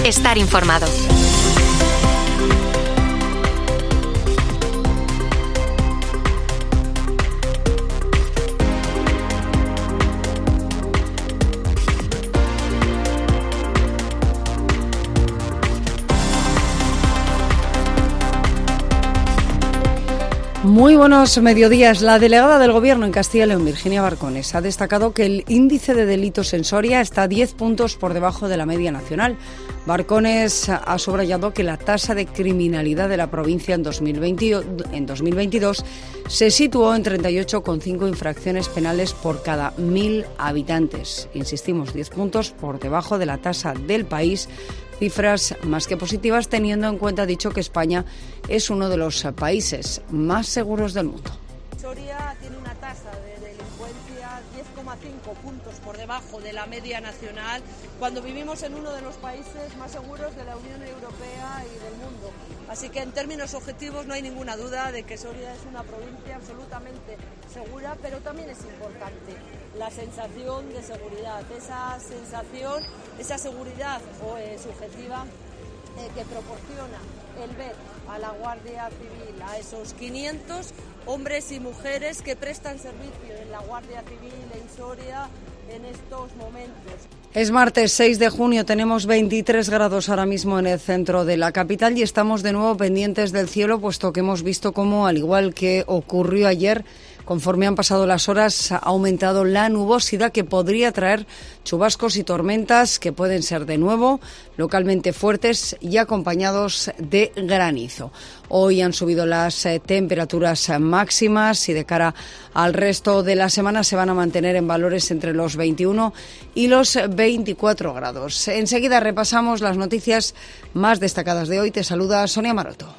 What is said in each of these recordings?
estar informado. Muy buenos mediodías. La delegada del Gobierno en Castilla y León, Virginia Barcones, ha destacado que el índice de delitos en Soria está 10 puntos por debajo de la media nacional. Barcones ha subrayado que la tasa de criminalidad de la provincia en 2022 se situó en 38,5 infracciones penales por cada 1.000 habitantes. Insistimos, 10 puntos por debajo de la tasa del país. Cifras más que positivas, teniendo en cuenta, dicho, que España es uno de los países más seguros del mundo. Soria tiene una tasa de delincuencia 10,5 puntos por debajo de la media nacional, cuando vivimos en uno de los países más seguros de la Unión Europea y del mundo. Así que en términos objetivos no hay ninguna duda de que Soria es una provincia absolutamente segura, pero también es importante la sensación de seguridad, esa sensación, esa seguridad subjetiva que proporciona el ver a la Guardia Civil, a esos 500 hombres y mujeres que prestan servicio en la Guardia Civil en Soria en estos momentos. Es martes 6 de junio, tenemos 23 grados ahora mismo en el centro de la capital y estamos de nuevo pendientes del cielo, puesto que hemos visto cómo, al igual que ocurrió ayer, conforme han pasado las horas, ha aumentado la nubosidad que podría traer chubascos y tormentas que pueden ser de nuevo localmente fuertes y acompañados de granizo. Hoy han subido las temperaturas máximas y de cara al resto de la semana se van a mantener en valores entre los 21 y los 24 grados. Enseguida repasamos las noticias más destacadas de hoy. Te saluda Sonia Maroto.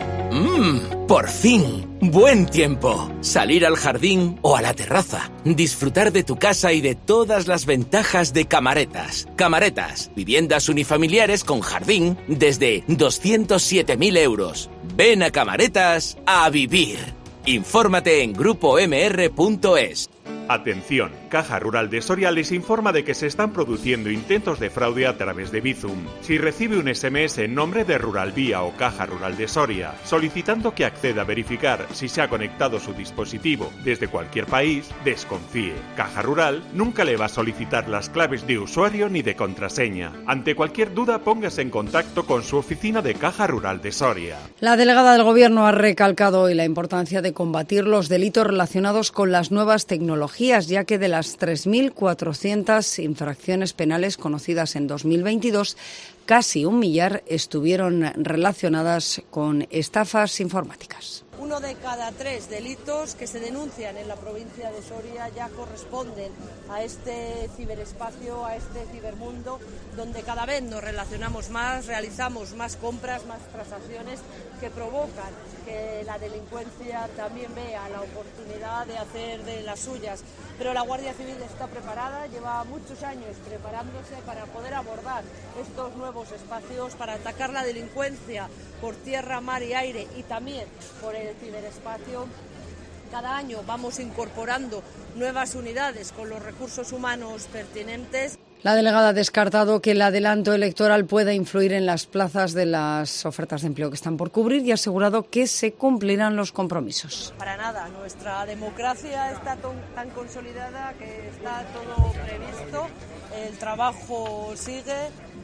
¡Por fin! ¡Buen tiempo! Salir al jardín o a la terraza. Disfrutar de tu casa y de todas las ventajas de Camaretas. Camaretas, viviendas unifamiliares con jardín desde 207.000 euros. Ven a Camaretas a vivir. Infórmate en grupomr.es. Atención, Caja Rural de Soria les informa de que se están produciendo intentos de fraude a través de Bizum. Si recibe un SMS en nombre de Ruralvía o Caja Rural de Soria, solicitando que acceda a verificar si se ha conectado su dispositivo desde cualquier país, desconfíe. Caja Rural nunca le va a solicitar las claves de usuario ni de contraseña. Ante cualquier duda, póngase en contacto con su oficina de Caja Rural de Soria. La delegada del Gobierno ha recalcado hoy la importancia de combatir los delitos relacionados con las nuevas tecnologías, ya que de las 3.400 infracciones penales conocidas en 2022, casi 1 millar estuvieron relacionadas con estafas informáticas. 1 de cada 3 delitos que se denuncian en la provincia de Soria ya corresponden a este ciberespacio, a este cibermundo, donde cada vez nos relacionamos más, realizamos más compras, más transacciones que provocan que la delincuencia también vea la oportunidad de hacer de las suyas. Pero la Guardia Civil está preparada, lleva muchos años preparándose para poder abordar estos nuevos espacios, para atacar la delincuencia por tierra, mar y aire y también por el ciberespacio. Cada año vamos incorporando nuevas unidades con los recursos humanos pertinentes. La delegada ha descartado que el adelanto electoral pueda influir en las plazas de las ofertas de empleo que están por cubrir y ha asegurado que se cumplirán los compromisos. Para nada, nuestra democracia está tan consolidada que está todo previsto, el trabajo sigue,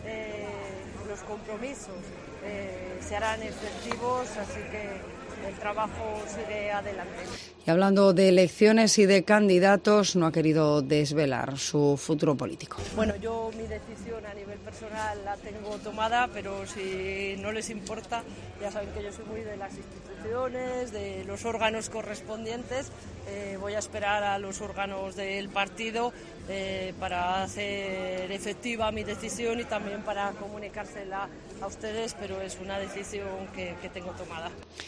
los compromisos se harán efectivos, así que el trabajo sigue adelante. Y hablando de elecciones y de candidatos, no ha querido desvelar su futuro político. Bueno, yo mi decisión a nivel personal la tengo tomada, pero si no les importa, ya saben que yo soy muy de las instituciones, de los órganos correspondientes. Voy a esperar a los órganos del partido para hacer efectiva mi decisión y también para comunicársela a ustedes, pero es una decisión que tengo tomada. La delegada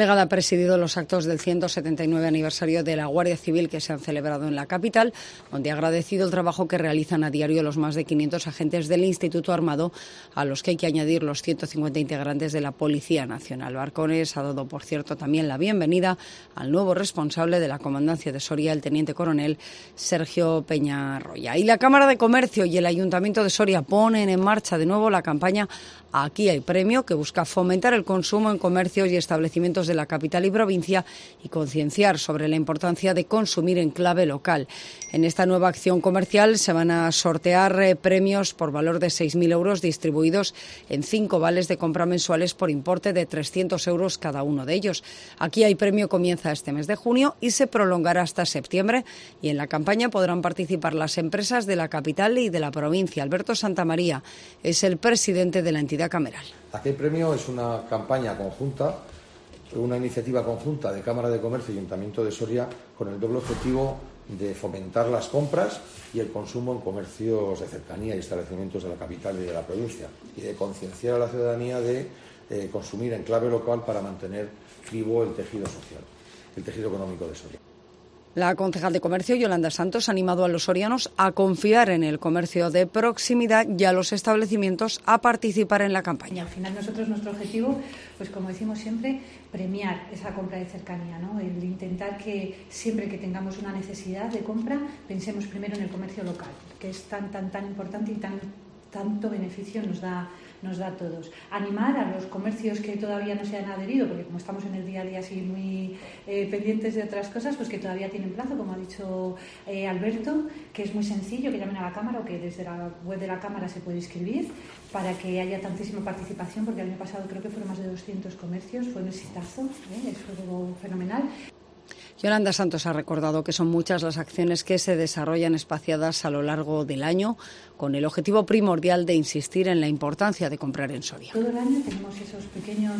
delegada ha presidido los actos del 179 aniversario de la Guardia Civil que se han celebrado en la capital, donde ha agradecido el trabajo que realizan a diario los más de 500 agentes del Instituto Armado, a los que hay que añadir los 150 integrantes de la Policía Nacional. Barcones ha dado, por cierto, también la bienvenida al nuevo responsable de la Comandancia de Soria, el teniente coronel Sergio Peñarroya. Y la Cámara de Comercio y el Ayuntamiento de Soria ponen en marcha de nuevo la campaña Aquí hay premio, que busca fomentar el consumo en comercios y establecimientos de la capital y provincia y concienciar sobre la importancia de consumir en clave local. En esta nueva acción comercial se van a sortear premios por valor de 6.000 euros distribuidos en 5 vales de compra mensuales por importe de 300 euros cada uno de ellos. Aquí hay premio comienza este mes de junio y se prolongará hasta septiembre, y en la campaña podrán participar las empresas de la capital y de la provincia. Alberto Santamaría es el presidente de la entidad cameral. Aquí el premio es una campaña conjunta, una iniciativa conjunta de Cámara de Comercio y Ayuntamiento de Soria con el doble objetivo de fomentar las compras y el consumo en comercios de cercanía y establecimientos de la capital y de la provincia, y de concienciar a la ciudadanía de consumir en clave local para mantener vivo el tejido social, el tejido económico de Soria. La concejal de Comercio, Yolanda Santos, ha animado a los sorianos a confiar en el comercio de proximidad y a los establecimientos a participar en la campaña. Al final nosotros, nuestro objetivo, pues como decimos siempre, premiar esa compra de cercanía, ¿no? El intentar que siempre que tengamos una necesidad de compra, pensemos primero en el comercio local, que es tan importante y tanto beneficio nos da a todos. Animar a los comercios que todavía no se han adherido, porque como estamos en el día a día así muy pendientes de otras cosas, pues que todavía tienen plazo, como ha dicho Alberto, que es muy sencillo, que llamen a la Cámara o que desde la web de la Cámara se puede inscribir para que haya tantísima participación, porque el año pasado creo que fueron más de 200 comercios, fue un exitazo, fue fenomenal. Yolanda Santos ha recordado que son muchas las acciones que se desarrollan espaciadas a lo largo del año, con el objetivo primordial de insistir en la importancia de comprar en Soria. Todo el año tenemos esos pequeños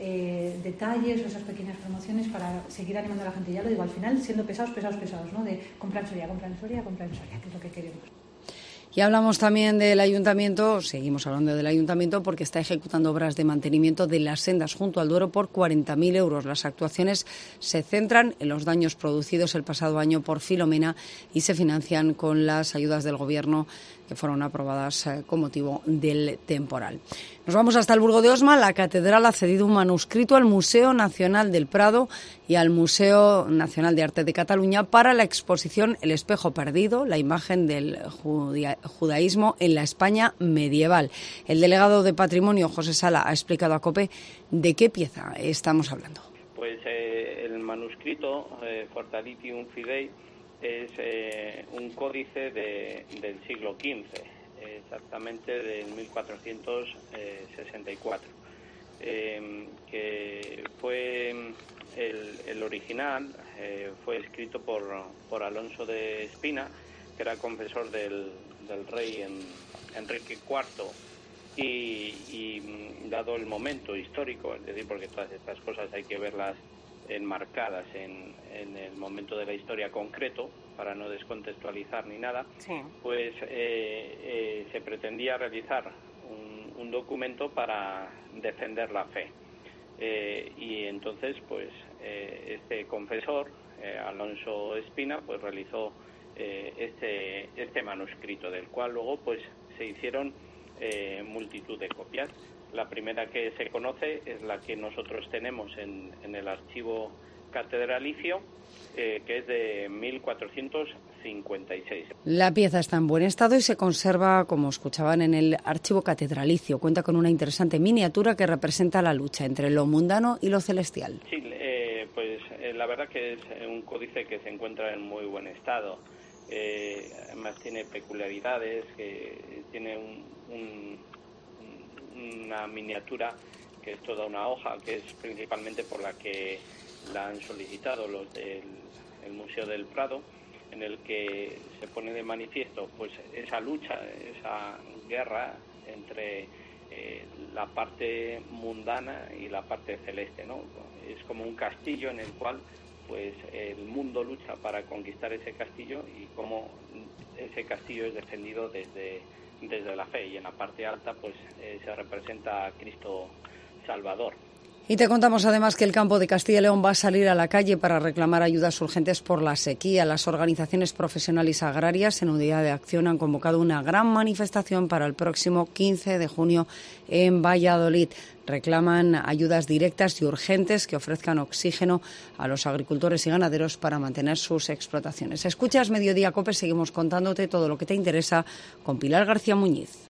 detalles o esas pequeñas promociones para seguir animando a la gente. Ya lo digo, al final siendo pesados, ¿no? De comprar en Soria, que es lo que queremos. Y hablamos también del Ayuntamiento, seguimos hablando del Ayuntamiento porque está ejecutando obras de mantenimiento de las sendas junto al Duero por 40.000 euros. Las actuaciones se centran en los daños producidos el pasado año por Filomena y se financian con las ayudas del Gobierno que fueron aprobadas con motivo del temporal. Nos vamos hasta el Burgo de Osma. La catedral ha cedido un manuscrito al Museo Nacional del Prado y al Museo Nacional de Arte de Cataluña para la exposición El espejo perdido, la imagen del judaísmo en la España medieval. El delegado de Patrimonio, José Sala, ha explicado a COPE de qué pieza estamos hablando. Pues el manuscrito Fortalitium Fidei es un códice del siglo XV, exactamente del 1464, que fue el original, fue escrito por Alonso de Espina, que era confesor del rey Enrique IV, y dado el momento histórico, es decir, porque todas estas cosas hay que verlas enmarcadas en el momento de la historia concreto para no descontextualizar ni nada, sí. Pues se pretendía realizar un documento para defender la fe, y entonces pues este confesor, Alonso Espina, pues realizó este manuscrito, del cual luego pues se hicieron multitud de copias. La primera que se conoce es la que nosotros tenemos en el archivo catedralicio, que es de 1456. La pieza está en buen estado y se conserva, como escuchaban, en el archivo catedralicio. Cuenta con una interesante miniatura que representa la lucha entre lo mundano y lo celestial. Sí, pues la verdad que es un códice que se encuentra en muy buen estado. Además tiene peculiaridades, que tiene una miniatura que es toda una hoja, que es principalmente por la que la han solicitado los del Museo del Prado, en el que se pone de manifiesto pues esa lucha, esa guerra entre la parte mundana y la parte celeste, ¿no? Es como un castillo en el cual pues el mundo lucha para conquistar ese castillo, y cómo ese castillo es defendido desde la fe, y en la parte alta pues se representa a Cristo Salvador. Y te contamos además que el campo de Castilla y León va a salir a la calle para reclamar ayudas urgentes por la sequía. Las organizaciones profesionales agrarias en Unidad de Acción han convocado una gran manifestación para el próximo 15 de junio en Valladolid. Reclaman ayudas directas y urgentes que ofrezcan oxígeno a los agricultores y ganaderos para mantener sus explotaciones. Escuchas Mediodía COPE, seguimos contándote todo lo que te interesa con Pilar García Muñiz.